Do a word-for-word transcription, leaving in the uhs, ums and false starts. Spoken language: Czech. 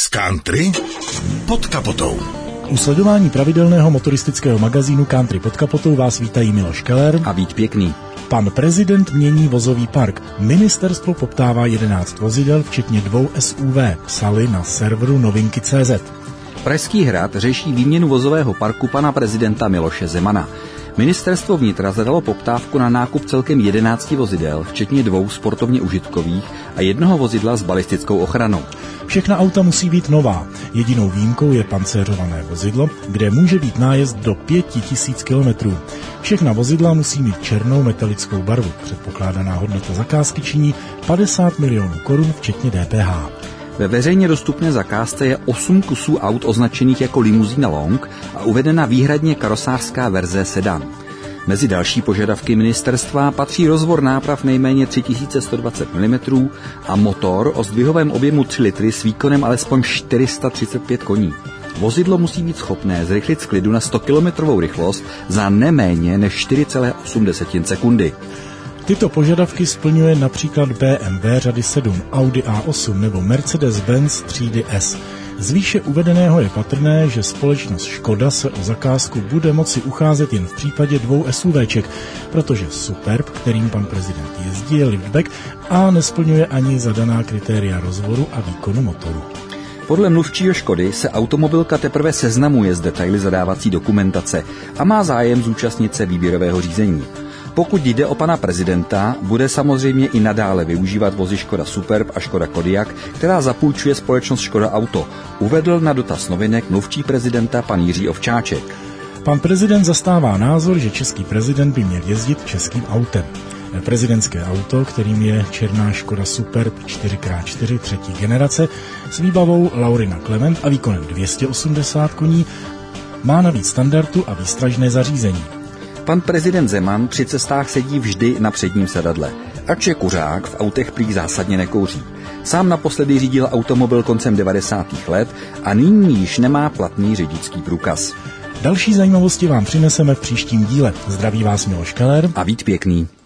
Country pod kapotou. U sledování pravidelného motoristického magazínu Country pod kapotou vás vítají Miloš Keller a Vít Pěkný. Pan prezident mění vozový park. Ministerstvo poptává jedenáct vozidel, včetně dvou S U V, psali na serveru novinky tečka cé zet. Pražský hrad řeší výměnu vozového parku pana prezidenta Miloše Zemana. Ministerstvo vnitra zadalo poptávku na nákup celkem jedenácti vozidel, včetně dvou sportovně užitkových a jednoho vozidla s balistickou ochranou. Všechna auta musí být nová. Jedinou výjimkou je pancéřované vozidlo, kde může být nájezd do pěti tisíc kilometrů. Všechna vozidla musí mít černou metalickou barvu. Předpokládaná hodnota zakázky činí padesát milionů korun, včetně D P H. Ve veřejně dostupné zakázce je osm kusů aut označených jako limuzína long a uvedena výhradně karosářská verze sedan. Mezi další požadavky ministerstva patří rozvor náprav nejméně tři tisíce sto dvacet milimetrů a motor o zdvihovém objemu tři litry s výkonem alespoň čtyři sta třicet pět koní. Vozidlo musí být schopné zrychlit z klidu na sto kilometrovou rychlost za neméně než čtyři celé osm sekundy. Tyto požadavky splňuje například B M W řady sedm, Audi A osm nebo Mercedes-Benz třídy S. Z výše uvedeného je patrné, že společnost Škoda se o zakázku bude moci ucházet jen v případě dvou SUVček, protože Superb, kterým pan prezident jezdí, je liftback a nesplňuje ani zadaná kritéria rozvoru a výkonu motoru. Podle mluvčího Škody se automobilka teprve seznamuje s detaily zadávací dokumentace a má zájem zúčastnit se výběrového řízení. Pokud jde o pana prezidenta, bude samozřejmě i nadále využívat vozy Škoda Superb a Škoda Kodiaq, která zapůjčuje společnost Škoda Auto, uvedl na dotaz novinek mluvčí prezidenta pan Jiří Ovčáček. Pan prezident zastává názor, že český prezident by měl jezdit českým autem. Prezidentské auto, kterým je černá Škoda Superb čtyři krát čtyři třetí generace s výbavou Laurina Clement a výkonem dvě stě osmdesát koní, má navíc standardu a výstražné zařízení. Pan prezident Zeman při cestách sedí vždy na předním sedadle. Ač je kuřák, v autech prý zásadně nekouří. Sám naposledy řídil automobil koncem devadesátých let a nyní již nemá platný řidičský průkaz. Další zajímavosti vám přineseme v příštím díle. Zdraví vás Miloš Keller a Vít Pěkný.